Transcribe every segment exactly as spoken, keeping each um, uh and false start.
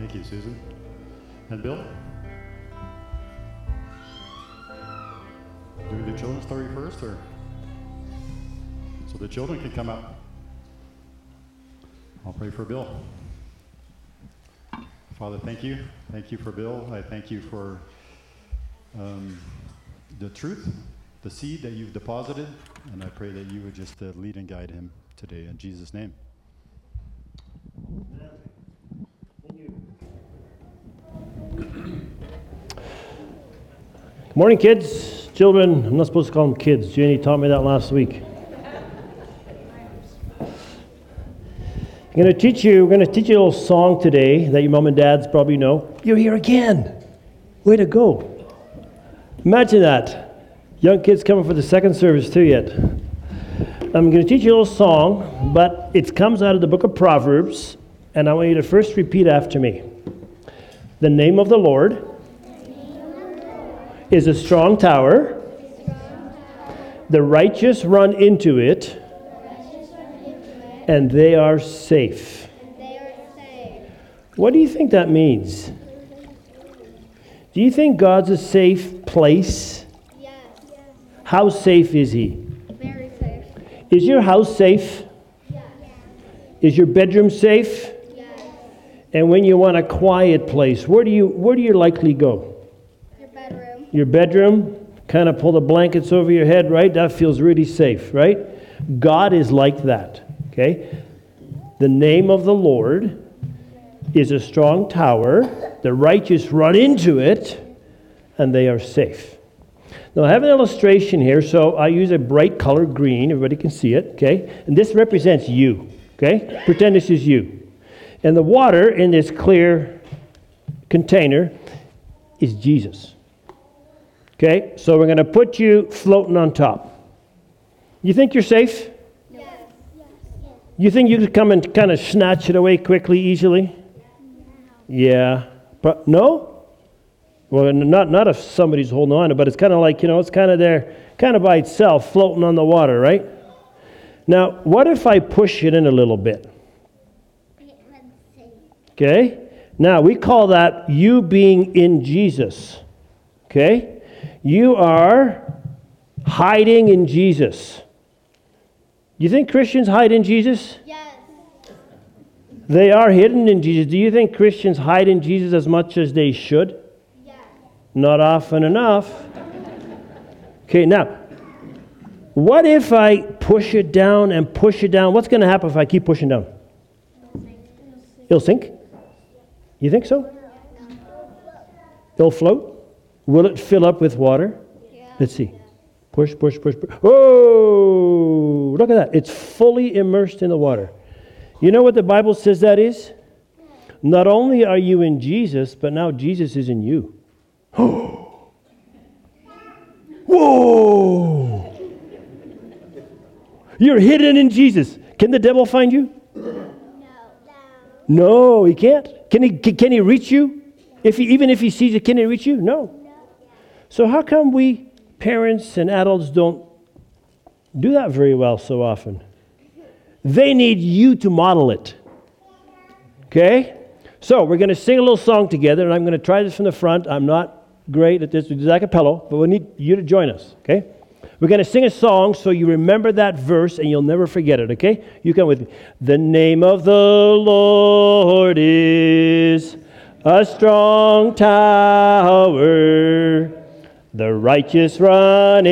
Thank you, Susan. And Bill? Do the children's story first, or? So the children can come up. I'll pray for Bill. Father, thank you. Thank you for Bill. I thank you for um, the truth, the seed that you've deposited, and I pray that you would just uh, lead and guide him today in Jesus' name. Good morning, kids, children. I'm not supposed to call them kids. Jenny taught me that last week. I'm going to teach you, we're going to teach you a little song today that your mom and dads probably know. You're here again. Way to go. Imagine that. Young kids coming for the second service too yet. I'm going to teach you a little song, but it comes out of the book of Proverbs, and I want you to first repeat after me. The name of the Lord is a strong tower. The righteous run into it, and they are safe. What do you think that means? Do you think God's a safe place? Yes. How safe is He? Very safe. Is your house safe? Yes. Is your bedroom safe? Yes. And when you want a quiet place, where do you where do you likely go? Your bedroom. Your bedroom? Kind of pull the blankets over your head, right? That feels really safe, right? God is like that, okay? The name of the Lord is a strong tower. The righteous run into it, and they are safe. Now, I have an illustration here, so I use a bright color green. Everybody can see it, okay? And this represents you, okay? Pretend this is you. And the water in this clear container is Jesus. Okay, so we're going to put you floating on top. You think you're safe? Yes. You think you could come and kind of snatch it away quickly, easily? Yeah. But no? Well, not not if somebody's holding on to it, but it's kind of like, you know, it's kind of there, kind of by itself, floating on the water, right? Now, what if I push it in a little bit? Okay? Now, we call that you being in Jesus. Okay? You are hiding in Jesus. You think Christians hide in Jesus? Yes. They are hidden in Jesus. Do you think Christians hide in Jesus as much as they should? Yes. Not often enough. Okay, now, what if I push it down and push it down? What's going to happen if I keep pushing down? It'll sink? You think so? It'll float? Will it fill up with water? Yeah. Let's see. Push, push, push, push. Oh, look at that. It's fully immersed in the water. You know what the Bible says that is? Not only are you in Jesus, but now Jesus is in you. Whoa! You're hidden in Jesus. Can the devil find you? No. No, he can't. Can he, can he reach you? If he, even if he sees it, can he reach you? No. So how come we parents and adults don't do that very well so often? They need you to model it. Okay? So we're going to sing a little song together, and I'm going to try this from the front. I'm not great at this. We do a cappella, but we need you to join us. Okay? We're going to sing a song so you remember that verse and you'll never forget it. Okay? You come with me. The name of the Lord is a strong tower. The righteous run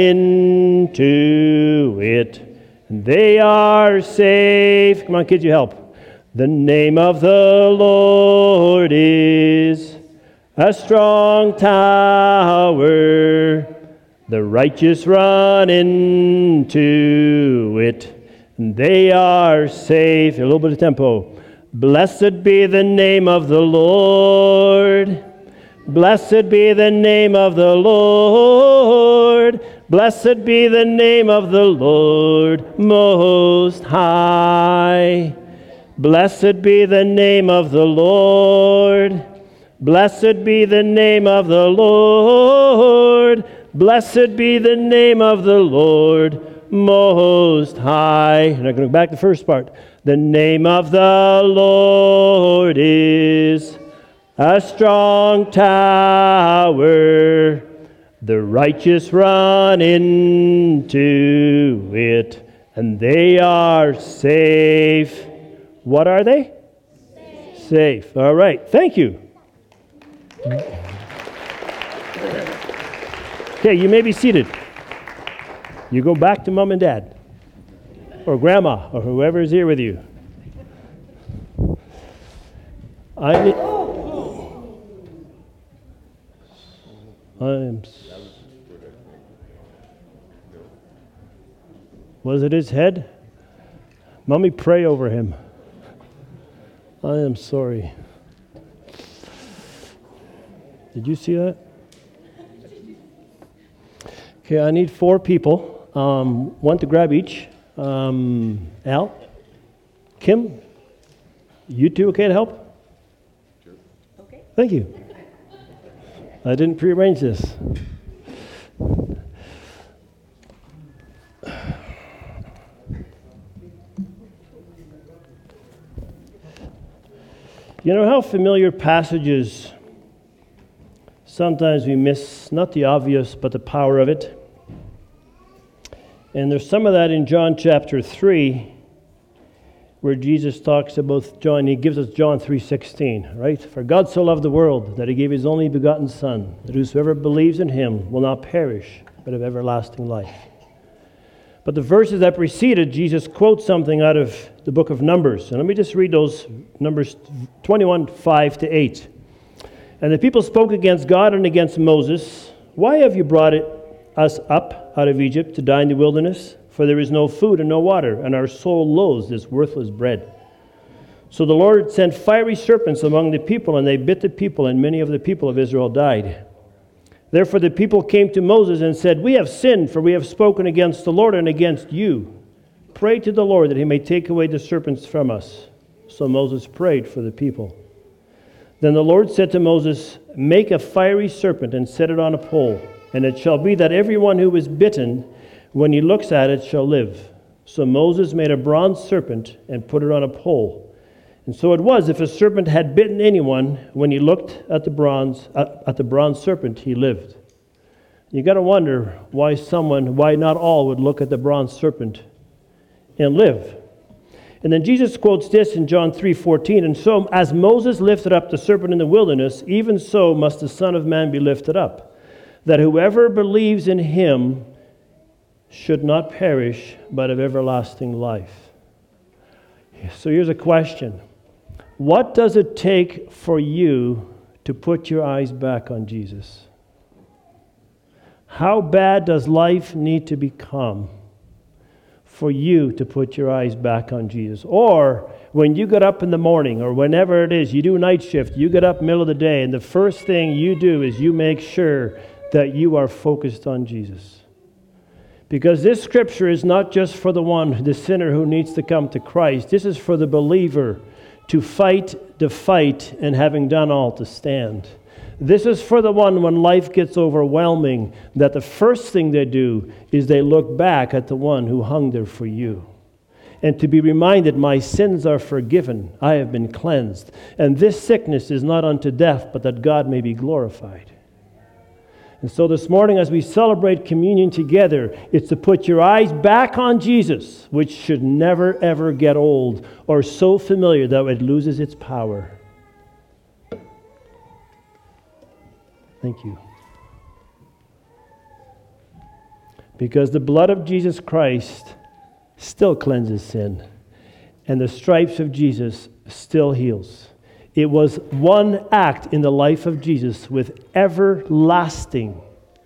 into it, and they are safe. Come on, kids, you help. The name of the Lord is a strong tower. The righteous run into it, and they are safe. A little bit of tempo. Blessed be the name of the Lord. Blessed be the name of the Lord. Blessed be the name of the Lord Most High. Blessed be the name of the Lord. Blessed be the name of the Lord. Blessed be the name of the Lord Most High. And I'm going to go back to the first part. The name of the Lord is a strong tower. The righteous run into it, and they are safe. What are they? Safe. Safe. All right. Thank you. Okay, you may be seated. You go back to mom and dad, or grandma, or whoever is here with you. I need, I'm. Was it his head? Mommy, pray over him. I am sorry. Did you see that? Okay, I need four people. Um, one to grab each. Um, Al? Kim? You two okay to help? Sure. Okay. Thank you. I didn't prearrange this. You know how familiar passages sometimes we miss, not the obvious, but the power of it? And there's some of that in John chapter three, where Jesus talks about John. He gives us John three sixteen, right? For God so loved the world that he gave his only begotten Son, that whosoever believes in him will not perish, but have everlasting life. But the verses that preceded, Jesus quotes something out of the book of Numbers. And let me just read those, Numbers twenty-one, five to eight. And the people spoke against God and against Moses. Why have you brought it, us up out of Egypt to die in the wilderness? For there is no food and no water, and our soul loathes this worthless bread. So the Lord sent fiery serpents among the people, and they bit the people, and many of the people of Israel died. Therefore the people came to Moses and said, we have sinned, for we have spoken against the Lord and against you. Pray to the Lord that he may take away the serpents from us. So Moses prayed for the people. Then the Lord said to Moses, make a fiery serpent and set it on a pole, and it shall be that everyone who is bitten, when he looks at it, shall live. So Moses made a bronze serpent and put it on a pole. And so it was, if a serpent had bitten anyone, when he looked at the bronze at the bronze serpent, he lived. You got to wonder why someone, why not all would look at the bronze serpent and live. And then Jesus quotes this in John three fourteen, and so as Moses lifted up the serpent in the wilderness, even so must the Son of Man be lifted up, that whoever believes in him should not perish, but have everlasting life. So here's a question. What does it take for you to put your eyes back on Jesus? How bad does life need to become for you to put your eyes back on Jesus? Or when you get up in the morning, or whenever it is, you do night shift, you get up middle of the day, and the first thing you do is you make sure that you are focused on Jesus. Because this scripture is not just for the one, the sinner who needs to come to Christ. This is for the believer to fight the fight and having done all to stand. This is for the one when life gets overwhelming, that the first thing they do is they look back at the one who hung there for you. And to be reminded, my sins are forgiven, I have been cleansed. And this sickness is not unto death, but that God may be glorified. And so this morning, as we celebrate communion together, it's to put your eyes back on Jesus, which should never, ever get old or so familiar that it loses its power. Thank you. Because the blood of Jesus Christ still cleanses sin, and the stripes of Jesus still heals. It was one act in the life of Jesus with everlasting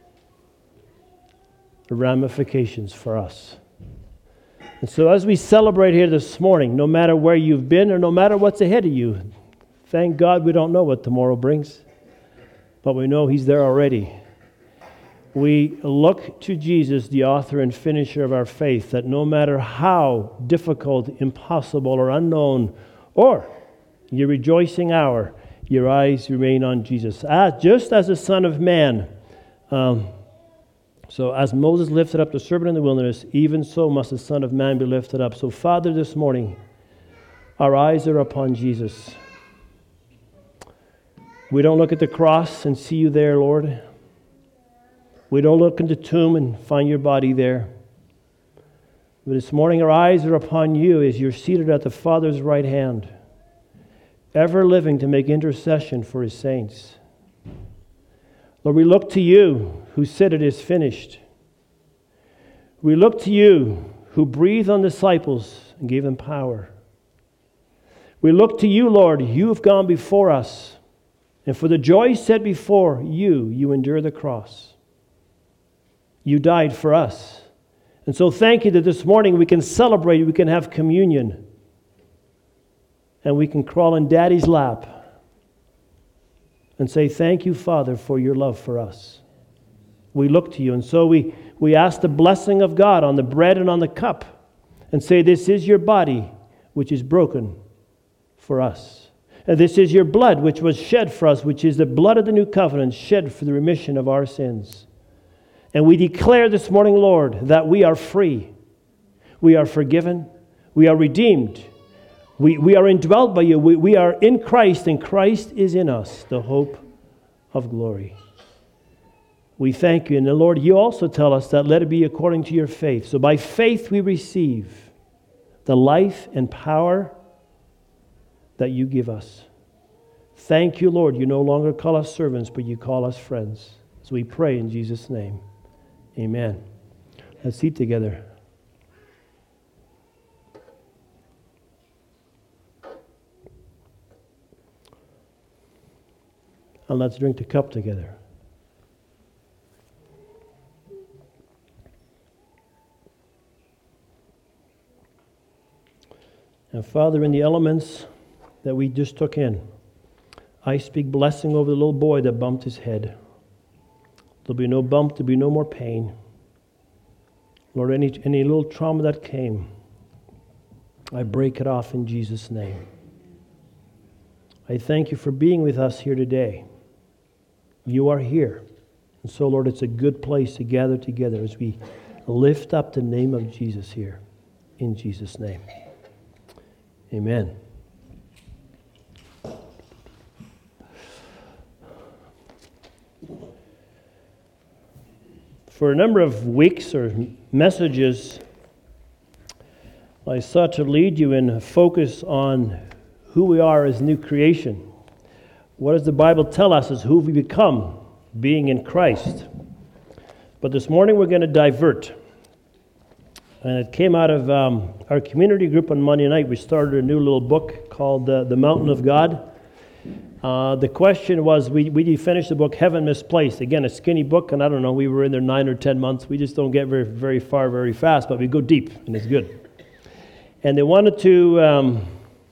ramifications for us. And so as we celebrate here this morning, no matter where you've been or no matter what's ahead of you, thank God we don't know what tomorrow brings, but we know He's there already. We look to Jesus, the author and finisher of our faith, that no matter how difficult, impossible, or unknown, or your rejoicing hour, your eyes remain on Jesus. As, just as the Son of Man. Um, so as Moses lifted up the serpent in the wilderness, even so must the Son of Man be lifted up. So Father, this morning, our eyes are upon Jesus. We don't look at the cross and see you there, Lord. We don't look in the tomb and find your body there. But this morning our eyes are upon you as you're seated at the Father's right hand, ever living to make intercession for his saints. Lord, we look to you who said it is finished. We look to you who breathed on disciples and gave them power. We look to you, Lord. You have gone before us. And for the joy set before you, you endured the cross. You died for us. And so thank you that this morning we can celebrate, we can have communion. And we can crawl in Daddy's lap and say, thank you, Father, for your love for us. We look to you. And so we, we ask the blessing of God on the bread and on the cup and say, this is your body, which is broken for us. And this is your blood, which was shed for us, which is the blood of the new covenant, shed for the remission of our sins. And we declare this morning, Lord, that we are free. We are forgiven. We are redeemed. We, we are indwelt by you. We, we are in Christ, and Christ is in us, the hope of glory. We thank you. And the Lord, you also tell us that let it be according to your faith. So by faith we receive the life and power that you give us. Thank you, Lord. You no longer call us servants, but you call us friends. So we pray in Jesus' name. Amen. Let's eat together. And let's drink the cup together. And Father, in the elements that we just took in, I speak blessing over the little boy that bumped his head. There'll be no bump, there'll be no more pain. Lord, any, any little trauma that came, I break it off in Jesus' name. I thank you for being with us here today. You are here. And so, Lord, it's a good place to gather together as we lift up the name of Jesus here. In Jesus' name. Amen. For a number of weeks or messages, I sought to lead you in a focus on who we are as new creation. What does the Bible tell us as who we become, being in Christ? But this morning we're going to divert. And it came out of um, our community group on Monday night. We started a new little book called uh, The Mountain of God. Uh, the question was, we, we finished the book Heaven Misplaced. Again, a skinny book, and I don't know, we were in there nine or ten months. We just don't get very, very far very fast, but we go deep, and it's good. And they wanted to um,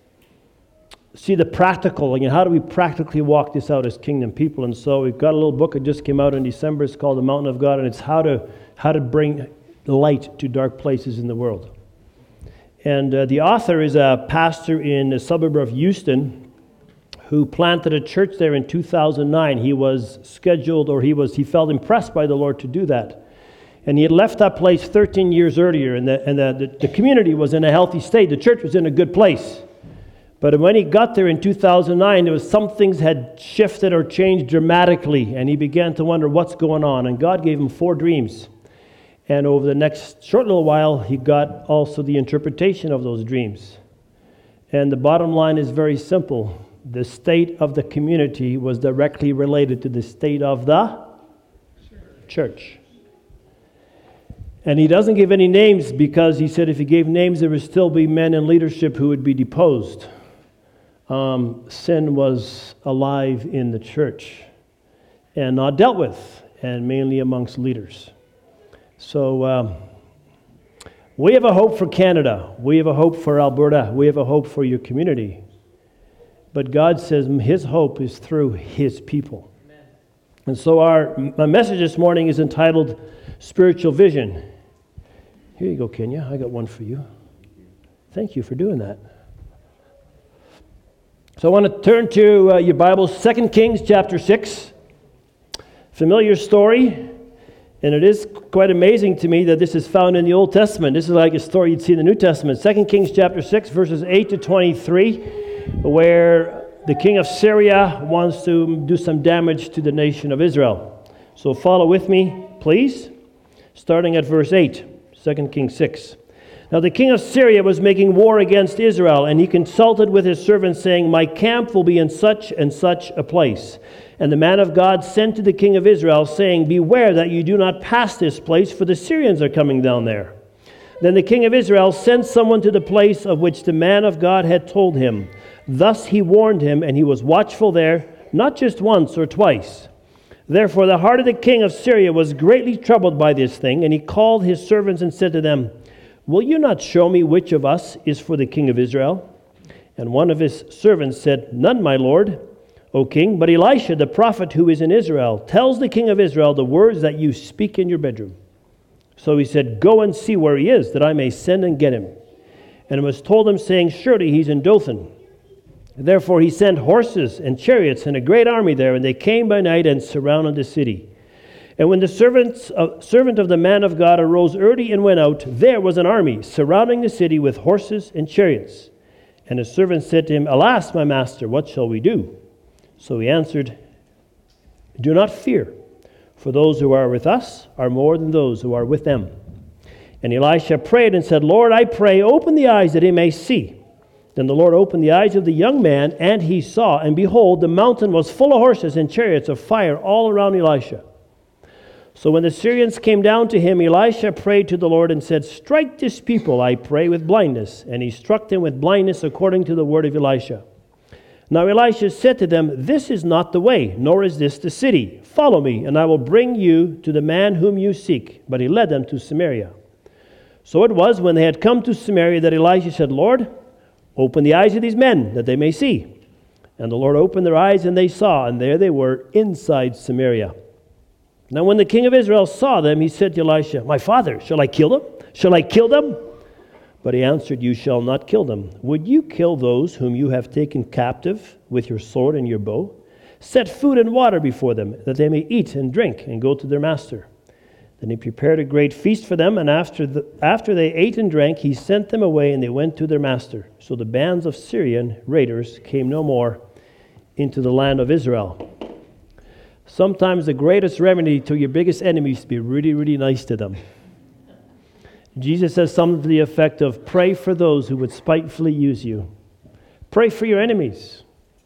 see the practical, you know, how do we practically walk this out as kingdom people? And so we've got a little book that just came out in December. It's called The Mountain of God, and it's how to how to bring light to dark places in the world. And uh, the author is a pastor in the suburb of Houston who planted a church there in two thousand nine. He was scheduled, or he was he felt impressed by the Lord to do that. And he had left that place thirteen years earlier, and the, and the, the, the community was in a healthy state. The church was in a good place. But when he got there in two thousand nine, there was some things had shifted or changed dramatically, and he began to wonder what's going on. And God gave him four dreams. And over the next short little while, he got also the interpretation of those dreams. And the bottom line is very simple. The state of the community was directly related to the state of the church. And he doesn't give any names because he said if he gave names, there would still be men in leadership who would be deposed. Um, sin was alive in the church and not dealt with, and mainly amongst leaders. So um, we have a hope for Canada. We have a hope for Alberta. We have a hope for your community. But God says his hope is through his people. Amen. And so our my message this morning is entitled Spiritual Vision. Here you go, Kenya. I got one for you. Thank you for doing that. So I want to turn to uh, your Bible, Second Kings chapter six. Familiar story. And it is quite amazing to me that this is found in the Old Testament. This is like a story you'd see in the New Testament. Second Kings chapter six, verses eight to twenty-three, where the king of Syria wants to do some damage to the nation of Israel. So follow with me, please, starting at verse eight, Second Kings six. Now the king of Syria was making war against Israel, and he consulted with his servants, saying, My camp will be in such and such a place. And the man of God sent to the king of Israel, saying, Beware that you do not pass this place, for the Syrians are coming down there. Then the king of Israel sent someone to the place of which the man of God had told him. Thus he warned him, and he was watchful there, not just once or twice. Therefore the heart of the king of Syria was greatly troubled by this thing, and he called his servants and said to them, Will you not show me which of us is for the king of Israel? And one of his servants said, None, my lord, O king, but Elisha, the prophet who is in Israel, tells the king of Israel the words that you speak in your bedroom. So he said, Go and see where he is, that I may send and get him. And it was told him, saying, Surely he's in Dothan. Therefore he sent horses and chariots and a great army there, and they came by night and surrounded the city. And when the servants of, servant of the man of God arose early and went out, there was an army surrounding the city with horses and chariots. And his servant said to him, Alas, my master, what shall we do? So he answered, Do not fear, for those who are with us are more than those who are with them. And Elisha prayed and said, Lord, I pray, open the eyes that he may see. Then the Lord opened the eyes of the young man, and he saw, and behold, the mountain was full of horses and chariots of fire all around Elisha. So when the Syrians came down to him, Elisha prayed to the Lord and said, Strike this people, I pray, with blindness. And he struck them with blindness according to the word of Elisha. Now Elisha said to them, This is not the way, nor is this the city. Follow me, and I will bring you to the man whom you seek. But he led them to Samaria. So it was, when they had come to Samaria, that Elisha said, Lord, open the eyes of these men, that they may see. And the Lord opened their eyes, and they saw, and there they were inside Samaria. Now when the king of Israel saw them, he said to Elisha, My father, shall I kill them? Shall I kill them? But he answered, You shall not kill them. Would you kill those whom you have taken captive with your sword and your bow? Set food and water before them, that they may eat and drink and go to their master. Then he prepared a great feast for them, and after the, after they ate and drank, he sent them away, and they went to their master. So the bands of Syrian raiders came no more into the land of Israel. Sometimes the greatest remedy to your biggest enemy is to be really, really nice to them. Jesus says something to the effect of, Pray for those who would spitefully use you. Pray for your enemies.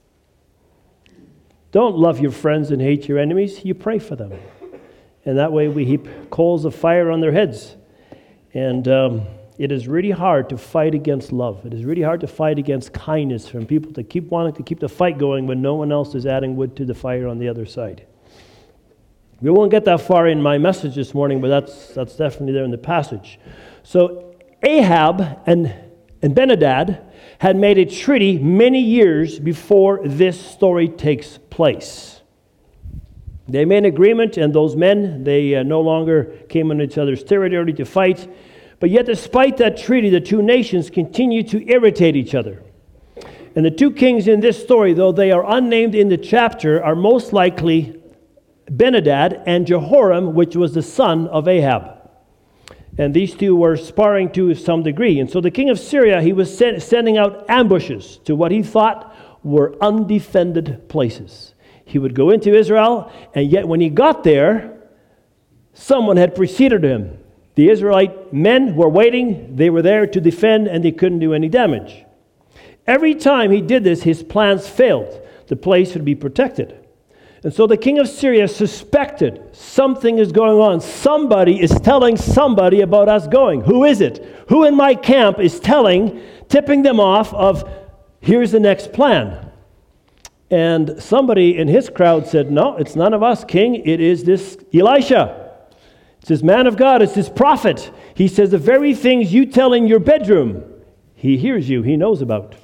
Don't love your friends and hate your enemies. You pray for them. And that way we heap coals of fire on their heads. And um, it is really hard to fight against love. It is really hard to fight against kindness from people to keep wanting to keep the fight going when no one else is adding wood to the fire on the other side. We won't get that far in my message this morning, but that's that's definitely there in the passage. So Ahab and, and Ben-Hadad had made a treaty many years before this story takes place. They made an agreement, and those men, they uh, no longer came on each other's territory to fight. But yet, despite that treaty, the two nations continue to irritate each other. And the two kings in this story, though they are unnamed in the chapter, are most likely Ben-Hadad and Jehoram, which was the son of Ahab. And these two were sparring to some degree. And so the king of Syria, he was send, sending out ambushes to what he thought were undefended places. He would go into Israel, and yet when he got there, someone had preceded him. The Israelite men were waiting. They were there to defend, and they couldn't do any damage. Every time he did this, his plans failed. The place would be protected. And so the king of Syria suspected something is going on. Somebody is telling somebody about us going. Who is it? Who in my camp is telling, tipping them off of, here's the next plan? And somebody in his crowd said, No, it's none of us, king. It is this Elisha. It's this man of God. It's this prophet. He says the very things you tell in your bedroom, he hears you. He knows about.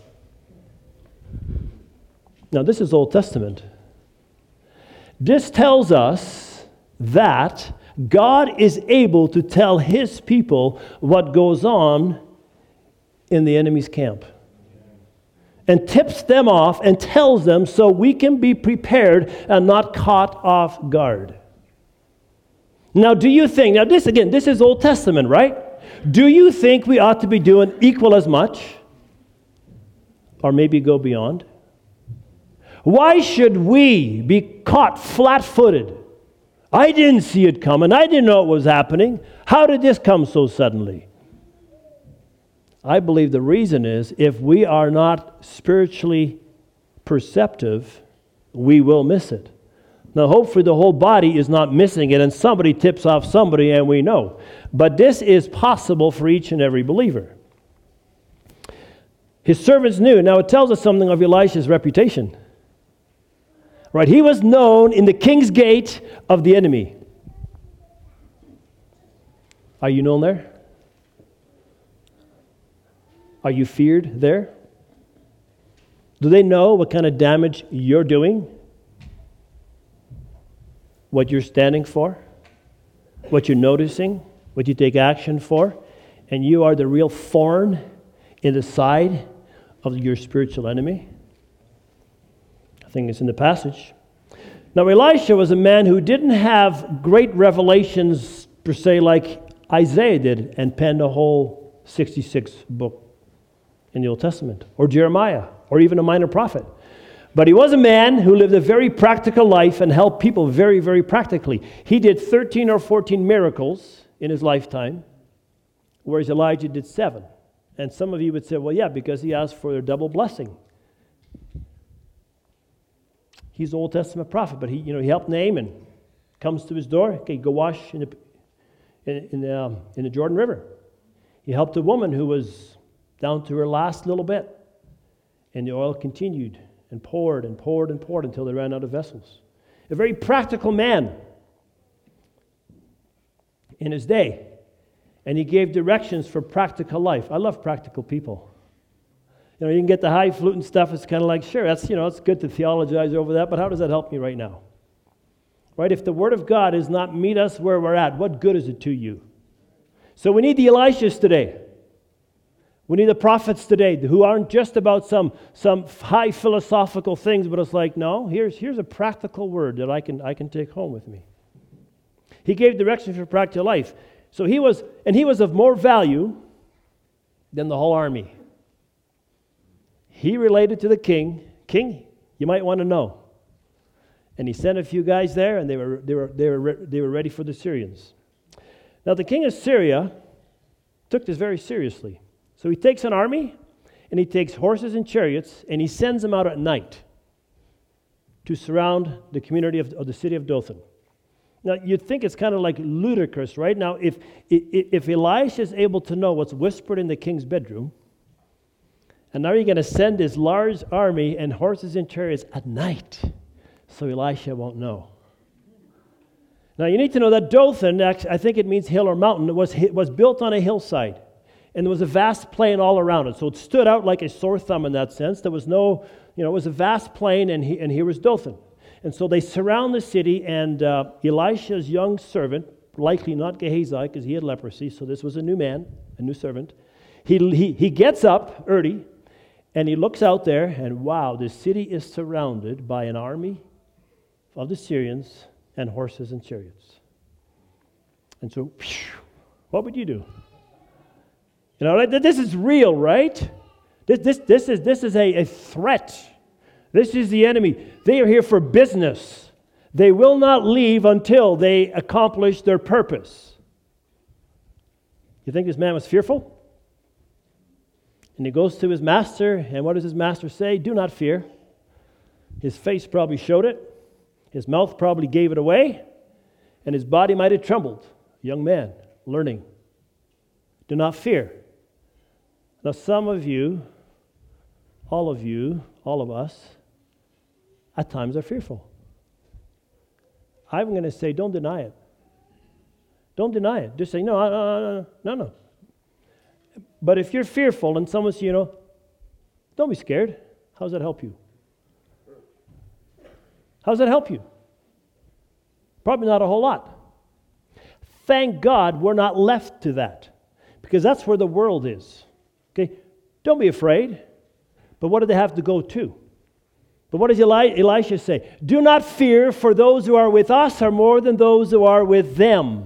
Now, this is Old Testament. This tells us that God is able to tell his people what goes on in the enemy's camp. And tips them off and tells them so we can be prepared and not caught off guard. Now, do you think, now this again, this is Old Testament, right? Do you think we ought to be doing equal as much? Or maybe go beyond? Why should we be caught flat-footed? I didn't see it coming. I didn't know it was happening. How did this come so suddenly? I believe the reason is if we are not spiritually perceptive, we will miss it. Now, hopefully the whole body is not missing it and somebody tips off somebody and we know. But this is possible for each and every believer. His servants knew. Now, it tells us something of Elisha's reputation. Right? He was known in the king's gate of the enemy. Are you known there? Are you feared there? Do they know what kind of damage you're doing? What you're standing for? What you're noticing? What you take action for? And you are the real thorn in the side of your spiritual enemy? I think it's in the passage. Now, Elisha was a man who didn't have great revelations, per se, like Isaiah did and penned a whole sixty-six book in the Old Testament, or Jeremiah, or even a minor prophet. But he was a man who lived a very practical life and helped people very, very practically. He did thirteen or fourteen miracles in his lifetime, whereas Elijah did seven. And some of you would say, well, yeah, because he asked for a double blessing. He's an Old Testament prophet, but he, you know, he helped Naaman. Comes to his door, okay, go wash in the, in, in, the, um, in the Jordan River. He helped a woman who was down to her last little bit. And the oil continued and poured and poured and poured until they ran out of vessels. A very practical man in his day. And he gave directions for practical life. I love practical people. You know, you can get the highfalutin stuff. It's kind of like, sure, that's, you know, it's good to theologize over that, but how does that help me right now? Right? If the Word of God does not meet us where we're at, what good is it to you? So we need the Elishas today. We need the prophets today who aren't just about some, some high philosophical things, but it's like, no, here's, here's a practical word that I can, I can take home with me. He gave direction for practical life. So he was, and he was of more value than the whole army. He related to the king. King, you might want to know. And he sent a few guys there, and they were, they were, they were, they were ready for the Syrians. Now, the king of Syria took this very seriously. So he takes an army, and he takes horses and chariots, and he sends them out at night to surround the community of, of the city of Dothan. Now, you'd think it's kind of like ludicrous, right? Now, if, if, if Elisha is able to know what's whispered in the king's bedroom, and now you're going to send this large army and horses and chariots at night, so Elisha won't know. Now, you need to know that Dothan, I think it means hill or mountain, was, was built on a hillside. And there was a vast plain all around it. So it stood out like a sore thumb in that sense. There was no, you know, it was a vast plain, and, he, and here was Dothan. And so they surround the city, and uh, Elisha's young servant, likely not Gehazi because he had leprosy, so this was a new man, a new servant. He, he, he gets up early, and he looks out there, and wow, the city is surrounded by an army of the Syrians and horses and chariots. And so, phew, what would you do? You know, this is real, right? This, this, this is, this is a, a threat. This is the enemy. They are here for business. They will not leave until they accomplish their purpose. You think this man was fearful? And he goes to his master, and what does his master say? Do not fear. His face probably showed it. His mouth probably gave it away. And his body might have trembled. Young man, learning. Do not fear. Now, some of you, all of you, all of us, at times are fearful. I'm going to say, don't deny it. Don't deny it. Just say, no, no, no, no, no. But if you're fearful and someone says, you know, don't be scared, how does that help you? How does that help you? Probably not a whole lot. Thank God we're not left to that, because that's where the world is. Okay, don't be afraid. But what do they have to go to? But what does Eli- Elisha say? Do not fear, for those who are with us are more than those who are with them.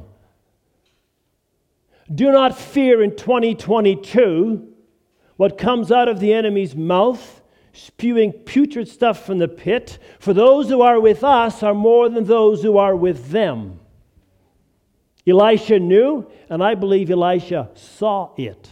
Do not fear in twenty twenty-two what comes out of the enemy's mouth spewing putrid stuff from the pit. For those who are with us are more than those who are with them. Elisha knew, and I believe Elisha saw it.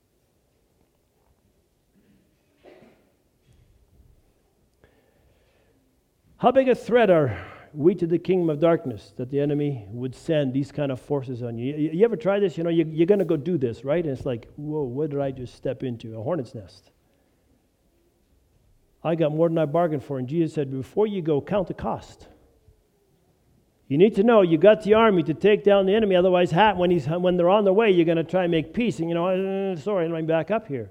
How big a threat are we to the kingdom of darkness that the enemy would send these kind of forces on you? You, you ever try this? You know, you, you're going to go do this, right? And it's like, whoa, what did I just step into? A hornet's nest. I got more than I bargained for. And Jesus said, before you go, count the cost. You need to know you got the army to take down the enemy. Otherwise, when, he's, when they're on their way, you're going to try and make peace. And, you know, uh, sorry, let me back up here.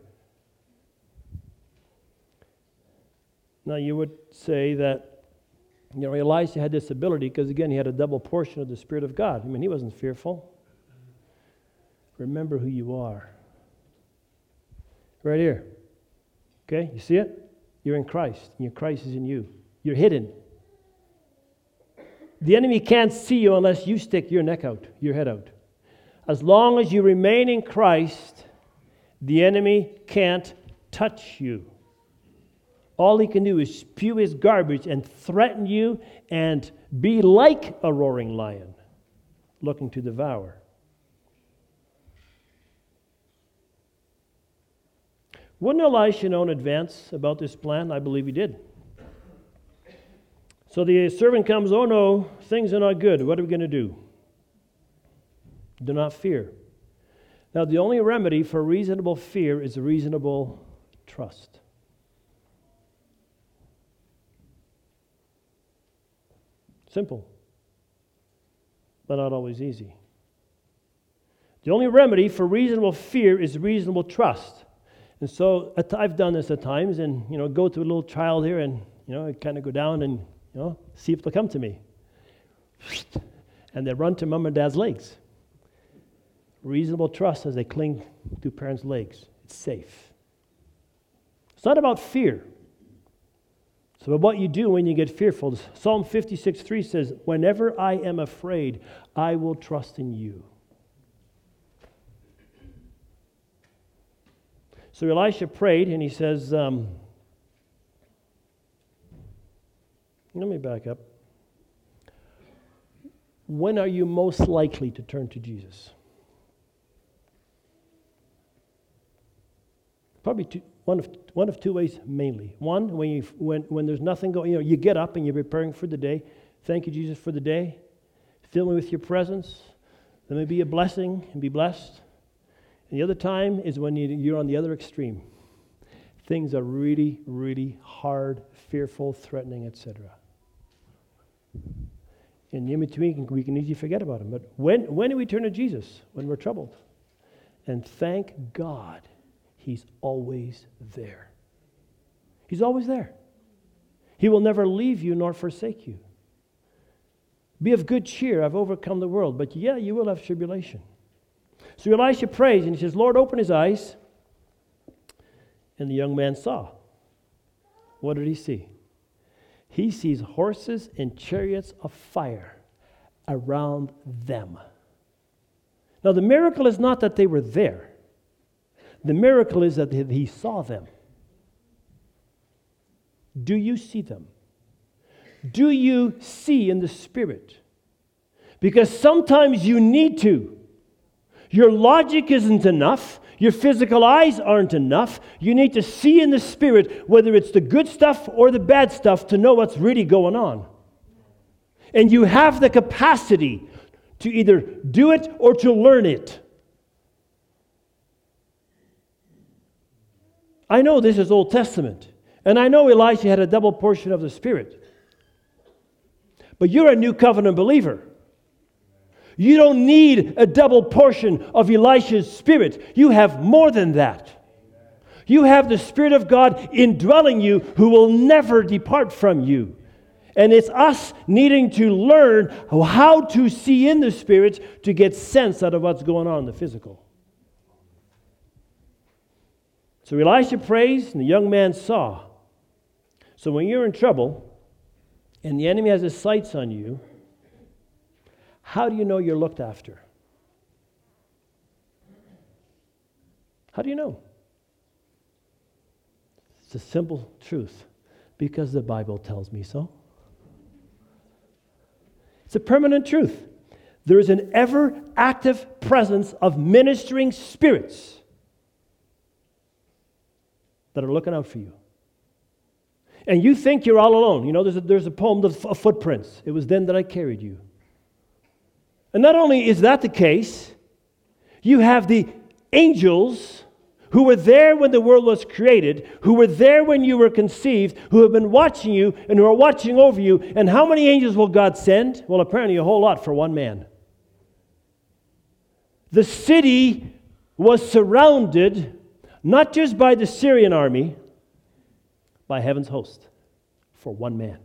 Now, you would say that, you know, Elisha had this ability because, again, he had a double portion of the Spirit of God. I mean, he wasn't fearful. Remember who you are. Right here. Okay, you see it? You're in Christ, and your Christ is in you. You're hidden. The enemy can't see you unless you stick your neck out, your head out. As long as you remain in Christ, the enemy can't touch you. All he can do is spew his garbage and threaten you and be like a roaring lion looking to devour. Wouldn't Elisha know in advance about this plan? I believe he did. So the servant comes, oh no, things are not good. What are we going to do? Do not fear. Now the only remedy for reasonable fear is reasonable trust. Simple, but not always easy. The only remedy for reasonable fear is reasonable trust. And so I've done this at times, and you know, go to a little child here, and you know, I kind of go down and you know, see if they'll come to me, and they run to mom and dad's legs. Reasonable trust as they cling to parents' legs. It's safe. It's not about fear. So about what you do when you get fearful. Psalm fifty-six three says, whenever I am afraid, I will trust in you. So Elisha prayed, and he says, um, let me back up. When are you most likely to turn to Jesus? Probably two. One of one of two ways mainly. One, when you when when there's nothing going, you know, you get up and you're preparing for the day. Thank you, Jesus, for the day. Fill me with your presence. Let me be a blessing and be blessed. And the other time is when you, you're on the other extreme. Things are really, really hard, fearful, threatening, et cetera. And in between, we can easily forget about them. But when when do we turn to Jesus? When we're troubled. And thank God, He's always there. He's always there. He will never leave you nor forsake you. Be of good cheer. I've overcome the world. But yeah, you will have tribulation. So Elisha prays and he says, Lord, open his eyes. And the young man saw. What did he see? He sees horses and chariots of fire around them. Now the miracle is not that they were there. The miracle is that he saw them. Do you see them? Do you see in the Spirit? Because sometimes you need to. Your logic isn't enough. Your physical eyes aren't enough. You need to see in the Spirit, whether it's the good stuff or the bad stuff, to know what's really going on. And you have the capacity to either do it or to learn it. I know this is Old Testament, and I know Elisha had a double portion of the Spirit. But you're a new covenant believer. You don't need a double portion of Elisha's Spirit. You have more than that. You have the Spirit of God indwelling you, who will never depart from you. And it's us needing to learn how to see in the Spirit to get sense out of what's going on in the physical. So Elisha prays, and the young man saw. So when you're in trouble, and the enemy has his sights on you, how do you know you're looked after? How do you know? It's a simple truth because the Bible tells me so. It's a permanent truth. There is an ever active presence of ministering spirits that are looking out for you. And you think you're all alone. You know, there's a, there's a poem of Footprints. It was then that I carried you. And not only is that the case, you have the angels who were there when the world was created, who were there when you were conceived, who have been watching you and who are watching over you. And how many angels will God send? Well, apparently a whole lot for one man. The city was surrounded not just by the Syrian army, by heaven's host for one man.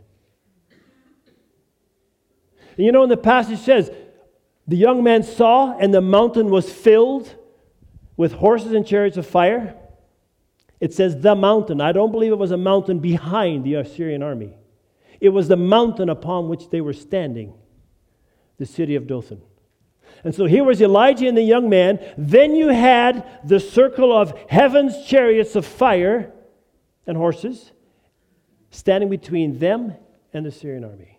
And you know, in the passage says, the young man saw and the mountain was filled with horses and chariots of fire. It says the mountain. I don't believe it was a mountain behind the Assyrian army. It was the mountain upon which they were standing, the city of Dothan. And so here was Elijah and the young man. Then you had the circle of heaven's chariots of fire and horses standing between them and the Syrian army.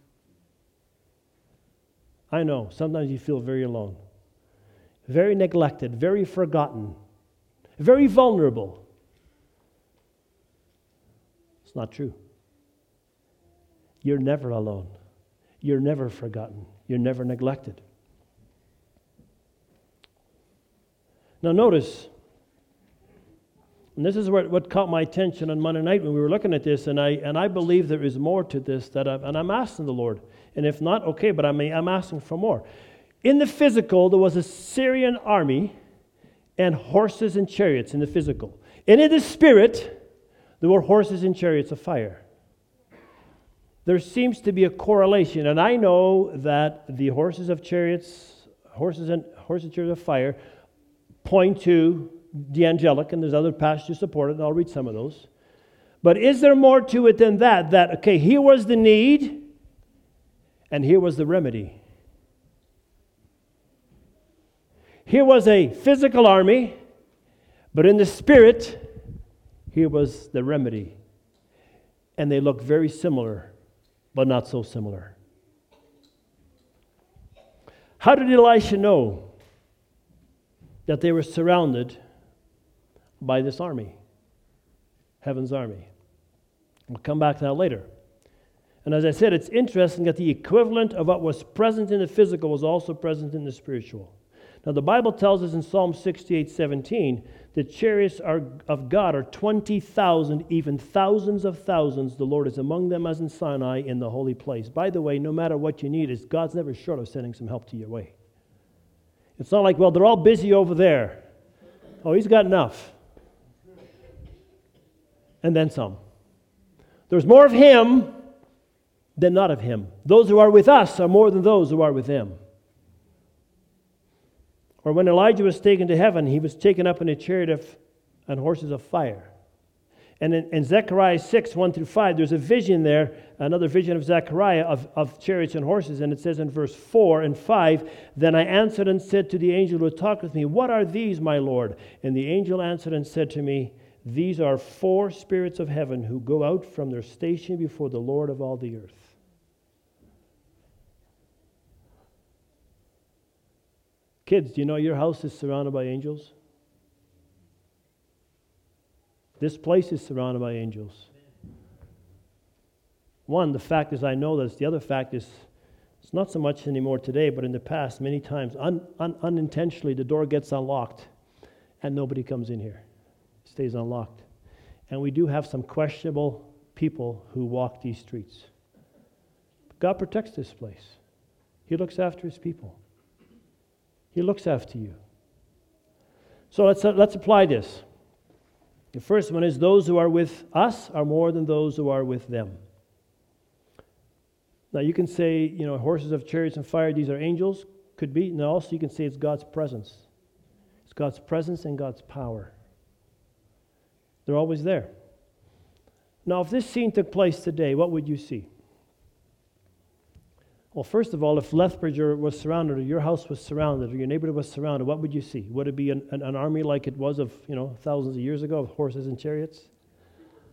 I know, sometimes you feel very alone, very neglected, very forgotten, very vulnerable. It's not true. You're never alone. You're never forgotten. You're never neglected. Now notice, and this is what, what caught my attention on Monday night when we were looking at this, and I and I believe there is more to this that I, and I'm asking the Lord, and if not, okay, but I'm I'm asking for more. In the physical, there was a Syrian army and horses and chariots in the physical, and in the spirit, there were horses and chariots of fire. There seems to be a correlation, and I know that the horses of chariots, horses and horses and chariots of fire, point to the angelic, and there's other passages to support it, and I'll read some of those. But is there more to it than that? That, okay, here was the need, and here was the remedy. Here was a physical army, but in the spirit, here was the remedy. And they look very similar, but not so similar. How did Elisha know that they were surrounded by this army, heaven's army? We'll come back to that later. And as I said, it's interesting that the equivalent of what was present in the physical was also present in the spiritual. Now, the Bible tells us in Psalm sixty-eight seventeen, the chariots are, of God are twenty thousand, even thousands of thousands. The Lord is among them as in Sinai in the holy place. By the way, no matter what you need, is God's never short of sending some help to your way. It's not like, well, they're all busy over there. Oh, he's got enough. And then some. There's more of him than not of him. Those who are with us are more than those who are with him. Or when Elijah was taken to heaven, he was taken up in a chariot of, and horses of fire. And in, in Zechariah six, one through five, there's a vision there, another vision of Zechariah of, of chariots and horses. And it says in verse four and five, "Then I answered and said to the angel who talked with me, 'What are these, my Lord?' And the angel answered and said to me, 'These are four spirits of heaven who go out from their station before the Lord of all the earth.'" Kids, do you know your house is surrounded by angels? This place is surrounded by angels. One, the fact is I know this. The other fact is it's not so much anymore today, but in the past, many times, un, un, unintentionally, the door gets unlocked and nobody comes in here. It stays unlocked. And we do have some questionable people who walk these streets. But God protects this place. He looks after his people. He looks after you. So let's uh, let's apply this. The first one is those who are with us are more than those who are with them. Now you can say, you know, horses of chariots and fire, these are angels. Could be. And also you can say it's God's presence. It's God's presence and God's power. They're always there. Now if this scene took place today, what would you see? Well, first of all, if Lethbridge was surrounded, or your house was surrounded, or your neighborhood was surrounded, what would you see? Would it be an, an, an army like it was of, you know, thousands of years ago, of horses and chariots?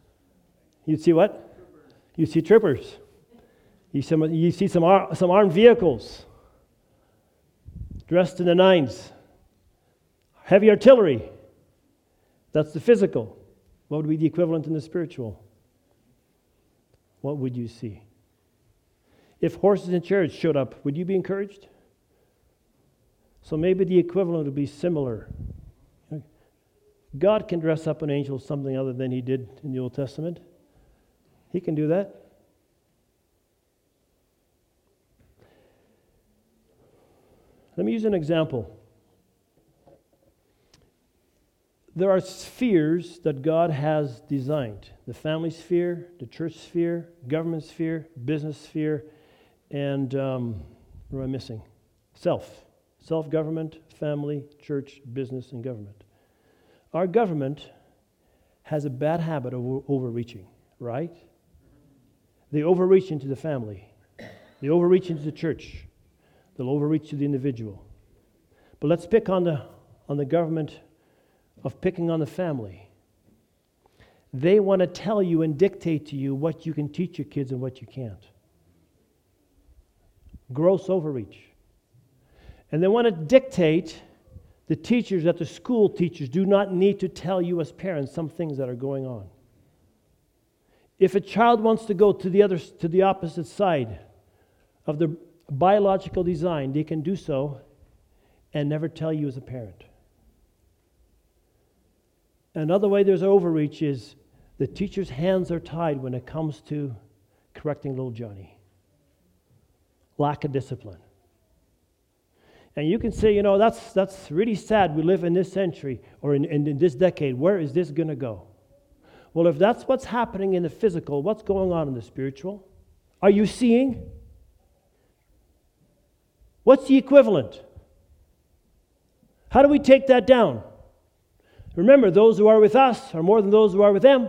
You'd see what? You see troopers. You see some, you see some, ar- some armed vehicles dressed in the nines. Heavy artillery. That's the physical. What would be the equivalent in the spiritual? What would you see? If horses and chariots showed up, would you be encouraged? So maybe the equivalent would be similar. God can dress up an angel something other than he did in the Old Testament. He can do that. Let me use an example. There are spheres that God has designed. The family sphere, the church sphere, government sphere, business sphere, and um, what am I missing? Self. Self-government, family, church, business, and government. Our government has a bad habit of overreaching, right? They overreach into the family. They overreach into the church. They'll overreach to the individual. But let's pick on the on the government of picking on the family. They want to tell you and dictate to you what you can teach your kids and what you can't. Gross overreach. And they want to dictate the teachers that the school teachers do not need to tell you as parents some things that are going on. If a child wants to go to the other to the opposite side of the biological design, they can do so and never tell you as a parent. Another way there's overreach is the teacher's hands are tied when it comes to correcting little Johnny. Lack of discipline. And you can say, you know, that's that's really sad. We live in this century or in, in, in this decade. Where is this going to go? Well, if that's what's happening in the physical, what's going on in the spiritual? Are you seeing? What's the equivalent? How do we take that down? Remember, those who are with us are more than those who are with them.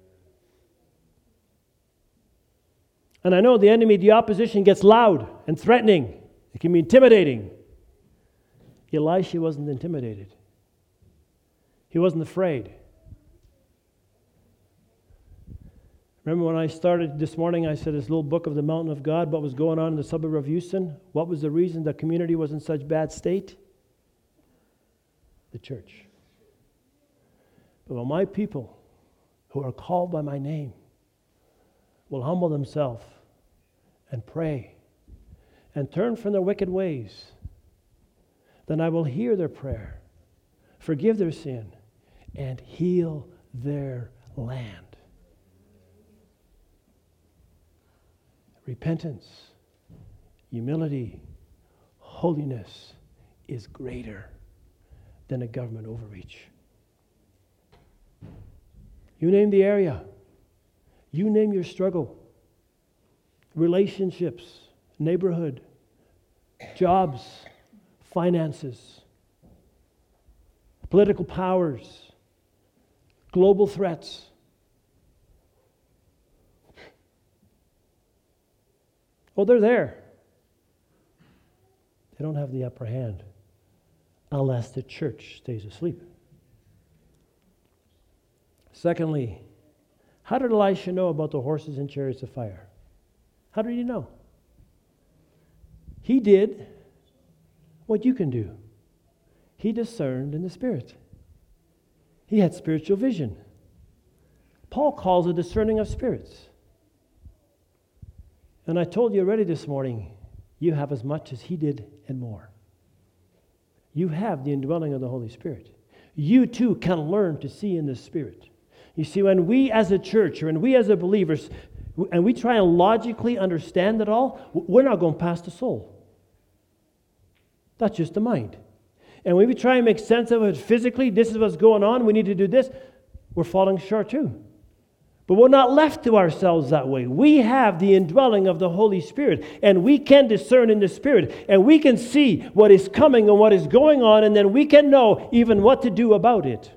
And I know the enemy, the opposition, gets loud and threatening. It can be intimidating. Elisha wasn't intimidated. He wasn't afraid. Remember when I started this morning, I said this little book of the Mountain of God, what was going on in the suburb of Houston? What was the reason the community was in such bad state? The church. But when my people who are called by my name will humble themselves and pray and turn from their wicked ways, then I will hear their prayer, forgive their sin, and heal their land. Repentance, humility, holiness is greater than a government overreach. You name the area. You name your struggle. Relationships, neighborhood, jobs, finances, political powers, global threats. Oh, they're there. They don't have the upper hand unless the church stays asleep. Secondly, how did Elisha know about the horses and chariots of fire? How did he know? He did what you can do. He discerned in the Spirit. He had spiritual vision. Paul calls it discerning of spirits. And I told you already this morning, you have as much as he did and more. You have the indwelling of the Holy Spirit. You too can learn to see in the Spirit. You see, when we as a church, or when we as a believers, and we try and logically understand it all, we're not going past the soul. That's just the mind. And when we try and make sense of it physically, this is what's going on, we need to do this, we're falling short too. But we're not left to ourselves that way. We have the indwelling of the Holy Spirit, and we can discern in the Spirit, and we can see what is coming and what is going on, and then we can know even what to do about it.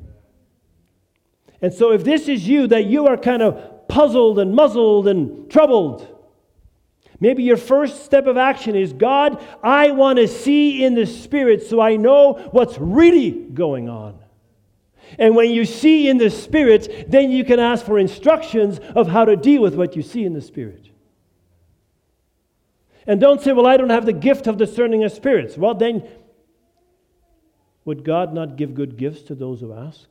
And so if this is you, that you are kind of puzzled and muzzled and troubled, maybe your first step of action is, God, I want to see in the Spirit so I know what's really going on. And when you see in the Spirit, then you can ask for instructions of how to deal with what you see in the Spirit. And don't say, well, I don't have the gift of discerning of spirits. Well, then, would God not give good gifts to those who ask?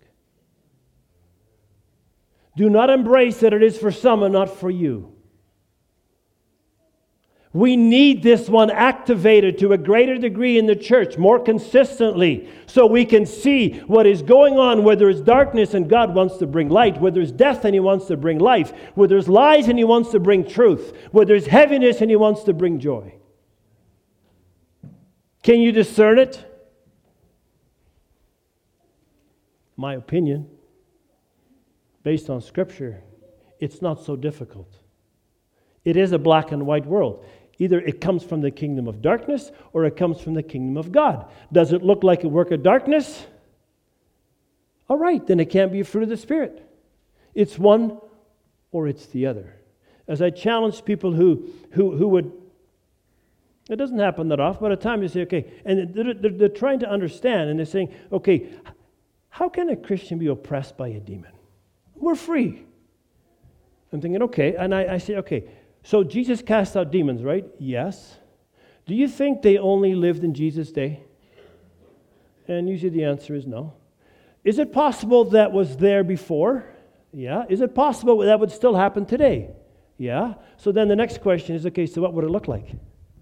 Do not embrace that it is for some and not for you. We need this one activated to a greater degree in the church, more consistently, so we can see what is going on, where there is darkness and God wants to bring light, where there's death and He wants to bring life, where there's lies and He wants to bring truth, where there's heaviness and He wants to bring joy. Can you discern it? My opinion, based on Scripture, it's not so difficult. It is a black and white world. Either it comes from the kingdom of darkness or it comes from the kingdom of God. Does it look like a work of darkness? All right, then it can't be a fruit of the Spirit. It's one or it's the other. As I challenge people who who, who would, it doesn't happen that often, but at times you say, okay, and they're, they're, they're trying to understand, and they're saying, okay, how can a Christian be oppressed by a demon? We're free. I'm thinking, okay, and I, I say, okay, so Jesus cast out demons, right? Yes. Do you think they only lived in Jesus' day? And usually the answer is no. Is it possible that was there before? Yeah. Is it possible that would still happen today? Yeah. So then the next question is, okay, so what would it look like?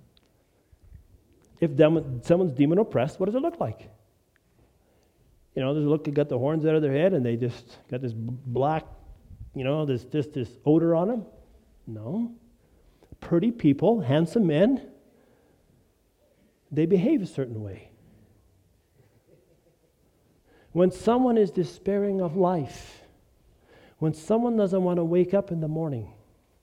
If dem- someone's demon oppressed, what does it look like? You know, does it look like they got the horns out of their head and they just got this black, you know, there's just this odor on them? No. Pretty people, handsome men, they behave a certain way. When someone is despairing of life, when someone doesn't want to wake up in the morning,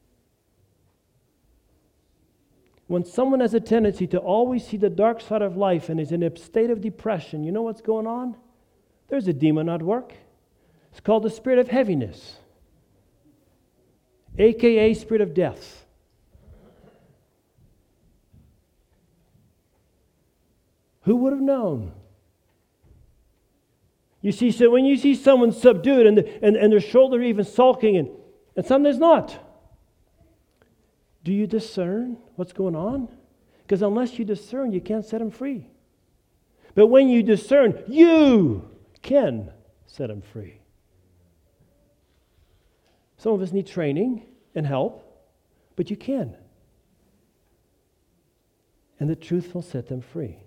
when someone has a tendency to always see the dark side of life and is in a state of depression, you know what's going on? There's a demon at work. It's called the spirit of heaviness, a k a spirit of death. Who would have known? You see, so when you see someone subdued and, the, and, and their shoulder even sulking and, and sometimes not, do you discern what's going on? Because unless you discern, you can't set them free. But when you discern, you can set them free. Some of us need training and help, but you can. And the truth will set them free.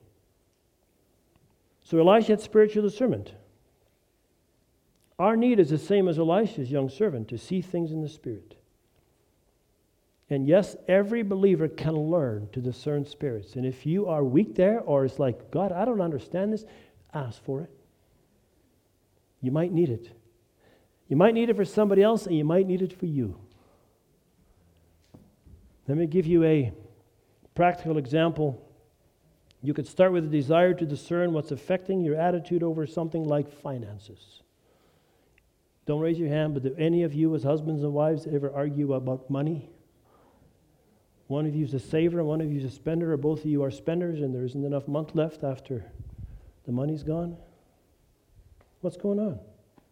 So Elisha had spiritual discernment. Our need is the same as Elisha's young servant, to see things in the Spirit. And yes, every believer can learn to discern spirits. And if you are weak there, or it's like, God, I don't understand this, ask for it. You might need it. You might need it for somebody else, and you might need it for you. Let me give you a practical example. You could start with a desire to discern what's affecting your attitude over something like finances. Don't raise your hand, but do any of you as husbands and wives ever argue about money? One of you is a saver and one of you is a spender, or both of you are spenders and there isn't enough month left after the money's gone? What's going on?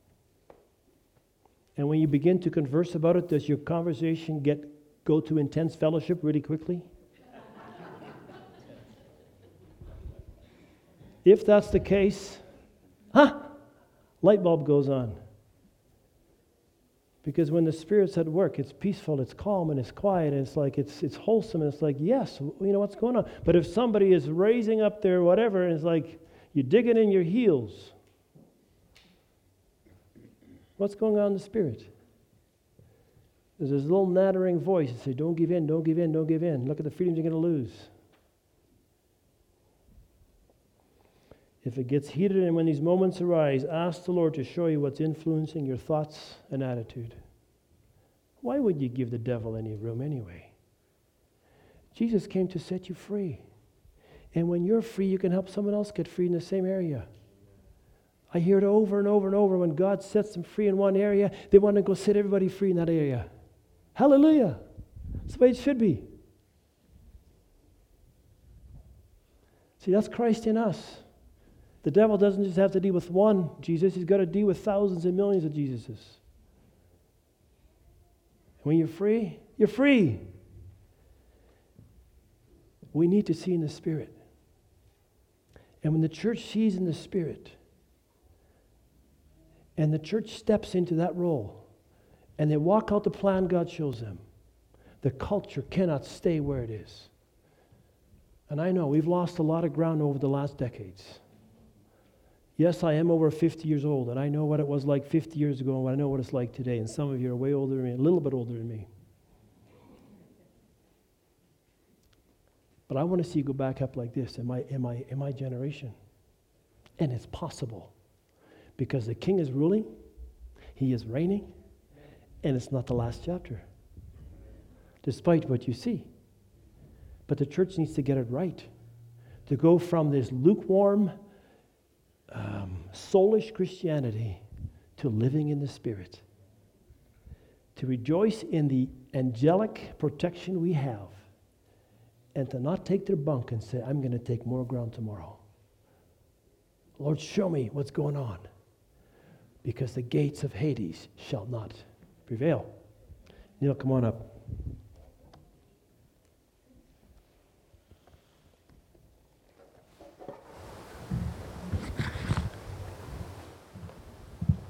And when you begin to converse about it, does your conversation get go to intense fellowship really quickly? If that's the case, huh? Light bulb goes on. Because when the Spirit's at work, it's peaceful, it's calm, and it's quiet, and it's like, it's it's wholesome, and it's like, yes, you know what's going on. But if somebody is raising up their whatever, and it's like, you're digging in your heels, what's going on in the Spirit? There's this little nattering voice that says, don't give in, don't give in, don't give in. Look at the freedoms you're going to lose. If it gets heated and when these moments arise, ask the Lord to show you what's influencing your thoughts and attitude. Why would you give the devil any room anyway? Jesus came to set you free. And when you're free, you can help someone else get free in the same area. I hear it over and over and over. When God sets them free in one area, they want to go set everybody free in that area. Hallelujah. That's the way it should be. See, that's Christ in us. The devil doesn't just have to deal with one Jesus, he's got to deal with thousands and millions of Jesuses. And when you're free, you're free. We need to see in the Spirit. And when the church sees in the Spirit, and the church steps into that role, and they walk out the plan God shows them, the culture cannot stay where it is. And I know we've lost a lot of ground over the last decades. Yes, I am over fifty years old, and I know what it was like fifty years ago, and I know what it's like today. And some of you are way older than me, a little bit older than me. But I want to see you go back up like this in my, in my, in my generation. And it's possible. Because the King is ruling, he is reigning, and it's not the last chapter. Despite what you see. But the church needs to get it right. To go from this lukewarm, um, soulish Christianity to living in the Spirit. To rejoice in the angelic protection we have. And to not take their bunk and say, I'm going to take more ground tomorrow. Lord, show me what's going on. Because the gates of Hades shall not prevail. Neil, come on up.